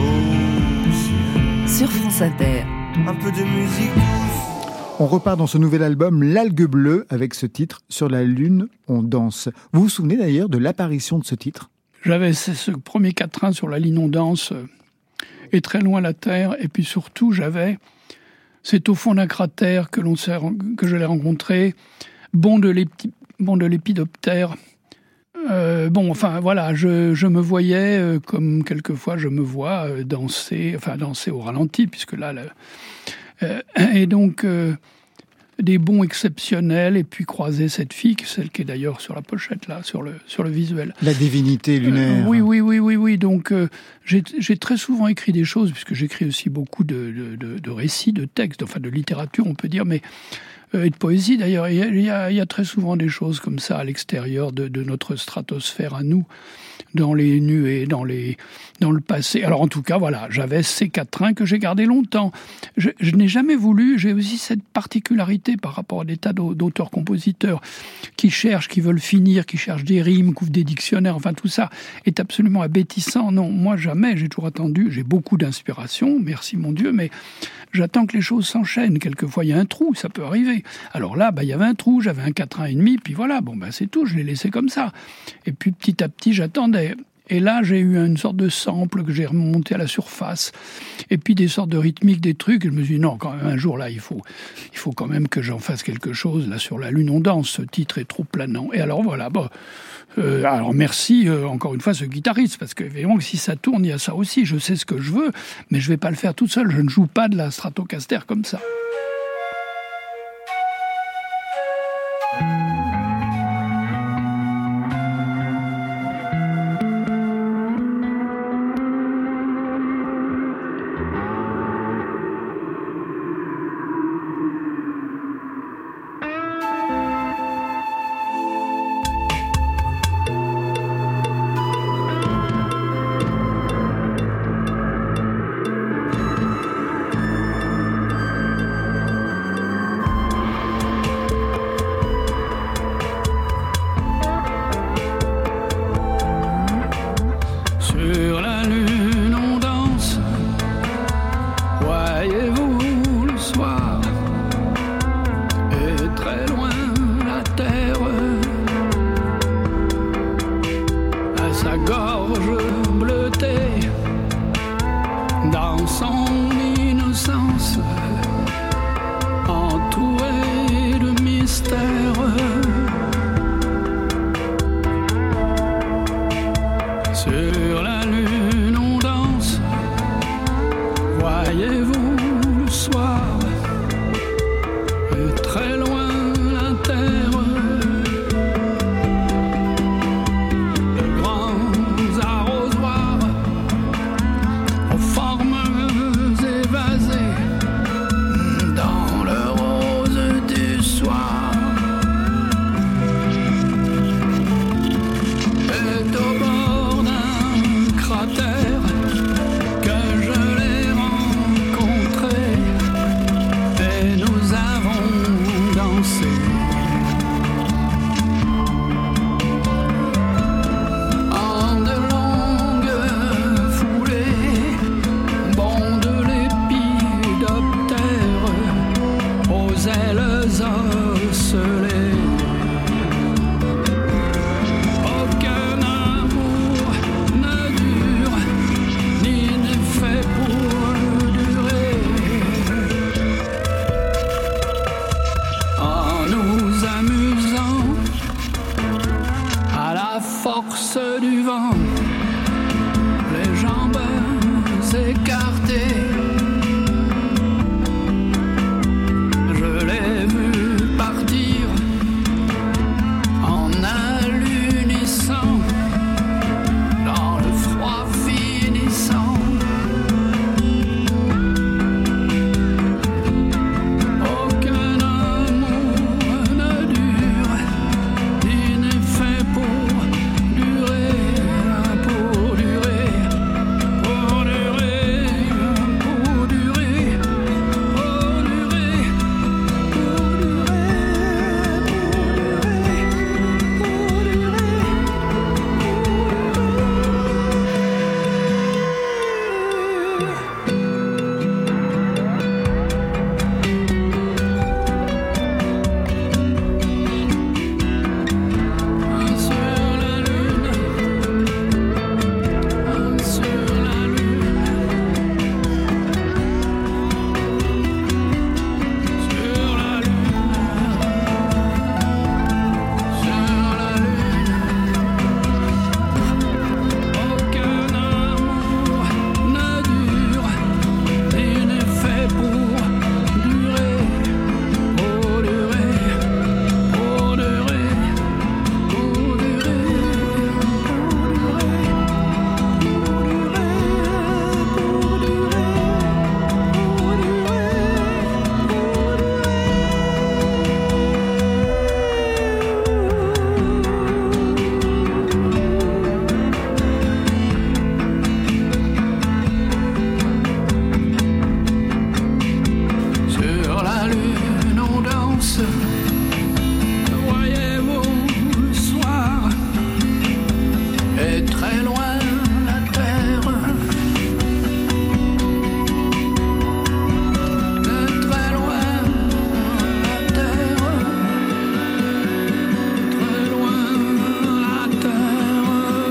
sur France Inter. Un peu de musique douce. On repart dans ce nouvel album, L'Algue Bleue, avec ce titre, Sur la Lune, on danse. Vous vous souvenez d'ailleurs de l'apparition de ce titre ? J'avais ce premier quatrain sur la ligne on danse, euh, et très loin la terre, et puis surtout j'avais, c'est au fond d'un cratère que, l'on s'est, que je l'ai rencontré, bon de, l'épi, bon de l'épidoptère. Euh, bon, enfin voilà, je, je me voyais euh, comme quelquefois je me vois euh, danser, enfin danser au ralenti, puisque là, là euh, et donc euh, des bons exceptionnels, et puis croiser cette fille, celle qui est d'ailleurs sur la pochette là, sur le sur le visuel. La divinité lunaire. Euh, oui, oui, oui, oui, oui. Donc euh, j'ai, j'ai très souvent écrit des choses, puisque j'écris aussi beaucoup de, de, de, de récits, de textes, enfin de littérature, on peut dire, mais et de poésie d'ailleurs. Il y, a, il, y a, il y a très souvent des choses comme ça à l'extérieur de, de notre stratosphère à nous, dans les nuées, dans, les, dans le passé. Alors en tout cas, voilà, j'avais ces quatrains que j'ai gardés longtemps. Je, je n'ai jamais voulu, j'ai aussi cette particularité par rapport à des tas d'auteurs-compositeurs qui cherchent, qui veulent finir, qui cherchent des rimes, qui ouvrent des dictionnaires, enfin tout ça est absolument abétissant. Non, moi jamais, j'ai toujours attendu, j'ai beaucoup d'inspiration, merci mon Dieu, mais j'attends que les choses s'enchaînent. Quelquefois, il y a un trou, ça peut arriver. Alors là, bah, il y avait un trou, j'avais un quatrain et demi, puis voilà, bon, bah, c'est tout, je l'ai laissé comme ça. Et puis, petit à petit, j'attendais. Et là, j'ai eu une sorte de sample que j'ai remonté à la surface. Et puis, des sortes de rythmiques, des trucs. Et je me suis dit, non, quand même, un jour, là, il faut, il faut quand même que j'en fasse quelque chose. Là, sur la Lune, on danse. Ce titre est trop planant. Et alors, voilà, bon. Euh, alors merci euh, encore une fois ce guitariste, parce que évidemment que si ça tourne, il y a ça aussi, je sais ce que je veux, mais je vais pas le faire toute seule, je ne joue pas de la Stratocaster comme ça. Entouré de mille mystère. Sur la lune on danse, voyez-vous le soir, et très loin la terre, de grands arrosoirs aux formes évasées dans le rose du soir. Et au bord d'un cratère que je l'ai rencontré, et nous avons dansé. En de longues foulées, bondent lépidoptères aux ailes osselées. Aucun amour ne dure, ni n'est fait pour durer. En nous amusant à la force du vent, les jambes écartées, je l'ai vu partir en allunissant dans le froid finissant. Aucun amour ne dure, ni n'est fait pour durer, pour durer, pour durer, pour durer, pour durer, pour durer, pour Un sur la lune, un sur la lune, sur la lune, sur la lune. Aucun amour ne dure, ni n'est fait pour durer, pour durer, pour durer, pour durer, pour durer, sur la lune on danse, voyez-vous le soir, et très loin la terre, et très loin la terre, très loin la terre.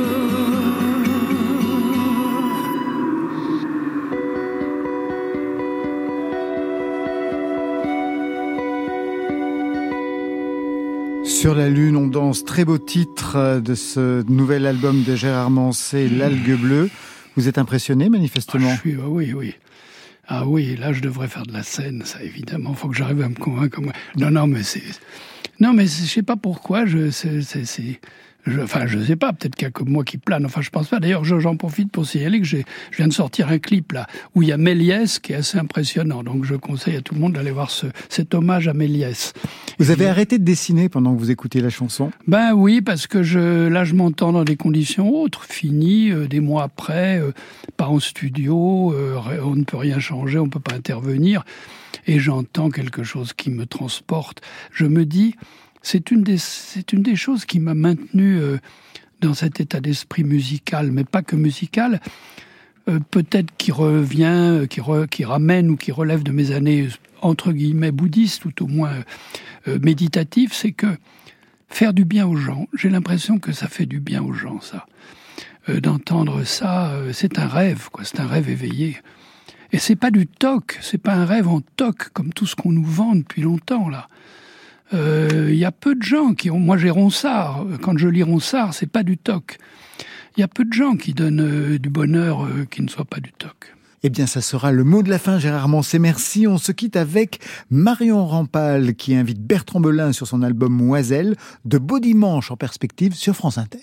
Sur la lune, on danse, très beau titre de ce nouvel album de Gérard Manset, L'Algue Bleue. Vous êtes impressionné, manifestement? Ah, je suis, ah oui, oui. Ah oui, là, je devrais faire de la scène, ça, évidemment. Faut que j'arrive à me convaincre. Moi. Non, non, mais c'est... Non, mais c'est- je sais pas pourquoi, je... c'est... c'est, c'est... Je, enfin, je sais pas, peut-être qu'il y a que moi qui plane, enfin, je pense pas. D'ailleurs, je- j'en profite pour signaler que j'ai, je viens de sortir un clip, là, où il y a Méliès, qui est assez impressionnant. Donc, je conseille à tout le monde d'aller voir ce, cet hommage à Méliès. Vous avez arrêté de dessiner pendant que vous écoutiez la chanson? Ben oui, parce que je, là, je m'entends dans des conditions autres, finies, euh, des mois après, euh, pas en studio, euh, on ne peut rien changer, on ne peut pas intervenir, et j'entends quelque chose qui me transporte. Je me dis, c'est une des, c'est une des choses qui m'a maintenu euh, dans cet état d'esprit musical, mais pas que musical, euh, peut-être qui revient, qui, re, qui ramène ou qui relève de mes années entre guillemets bouddhistes, tout au moins euh, méditatives, c'est que faire du bien aux gens, j'ai l'impression que ça fait du bien aux gens, ça. Euh, d'entendre ça, euh, c'est un rêve, quoi. C'est un rêve éveillé. Et c'est pas du toc, c'est pas un rêve en toc, comme tout ce qu'on nous vend depuis longtemps, là. Il euh, y a peu de gens qui ont... Moi, j'ai Ronsard. Quand je lis Ronsard, c'est pas du toc. Il y a peu de gens qui donnent euh, du bonheur euh, qui ne soit pas du toc. Eh bien, ça sera le mot de la fin, Gérard Manset. Merci. On se quitte avec Marion Rampal qui invite Bertrand Belin sur son album Moiselle, de Beau Dimanche en perspective sur France Inter.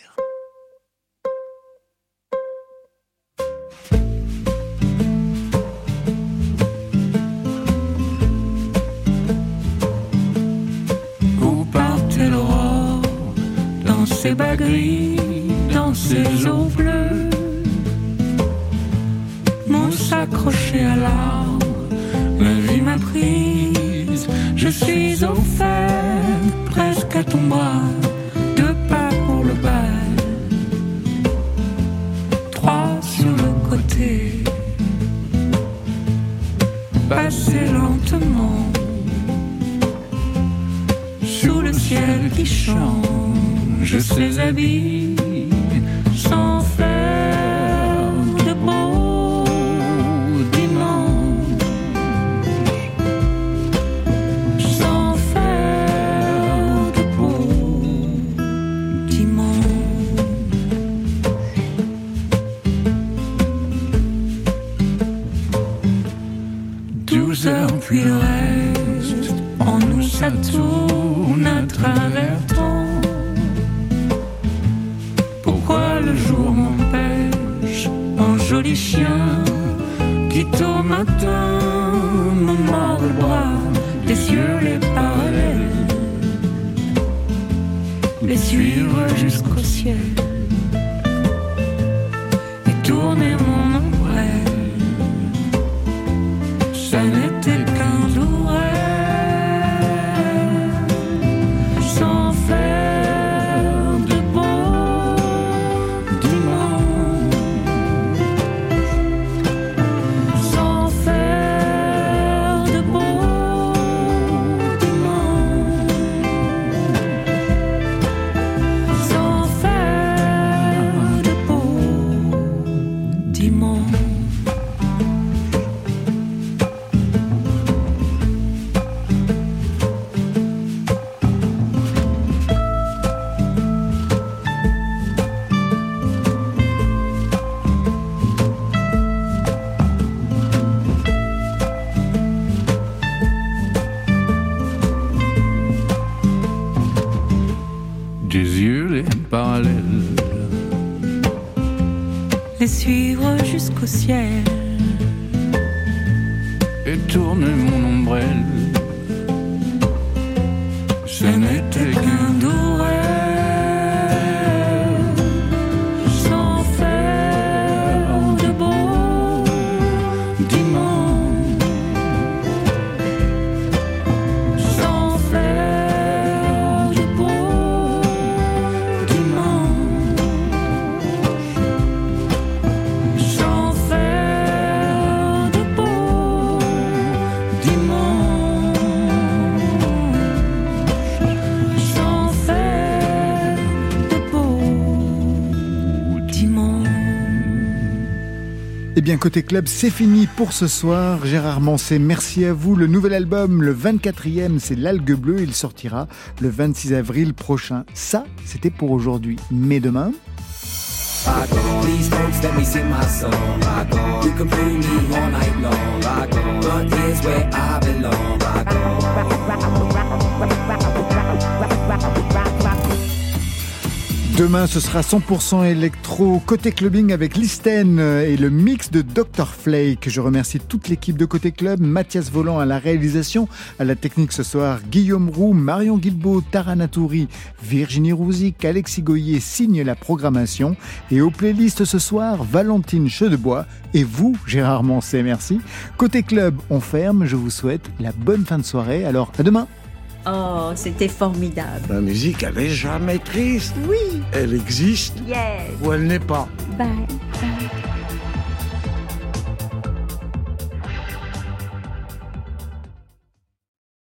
Où partait l'aurore dans ses bas gris, dans ses eaux bleues? S'accrocher à l'arbre, ma vie m'a prise. Je suis au fer, presque à ton bras. Deux pas pour le bal, trois sur le côté. Passer lentement sous le ciel qui change ses habits sans faire de beau. Puis le reste, en nous ça tourne à travers temps. Pourquoi le jour m'empêche, un joli chien qui tôt matin me mord le bras, les cieux les parallèles, les suivre jusqu'au ciel et tourner mon ombrelle. Ça n'était qu'un doux rêve, sans faire de beau dimanche, sans faire de beau dimanche, sans faire de beau dimanche. Les suivre jusqu'au ciel et tourner mon ombrelle. Ce n'était qu'un doux rêve, sans faire de beau dimanche, sans faire de beau dimanche. Eh bien, Côté Club, c'est fini pour ce soir. Gérard Manset, merci à vous. Le nouvel album, le vingt-quatrième, c'est L'Algue Bleue. Il sortira le vingt-six avril prochain. Ça, c'était pour aujourd'hui. Mais demain... Demain, ce sera cent pour cent électro, Côté Clubbing avec Listen et le mix de docteur Flake. Je remercie toute l'équipe de Côté Club, Mathias Volant à la réalisation, à la technique ce soir, Guillaume Roux, Marion Guilbault, Tara Natouri, Virginie Rouzic, Alexis Goyer signent la programmation. Et aux playlists ce soir, Valentine Chedebois et vous, Gérard Manset, merci. Côté Club, on ferme. Je vous souhaite la bonne fin de soirée. Alors, à demain. Oh, c'était formidable. La musique, elle est jamais triste. Oui. Elle existe. Yes. Ou elle n'est pas. Bye. Bye.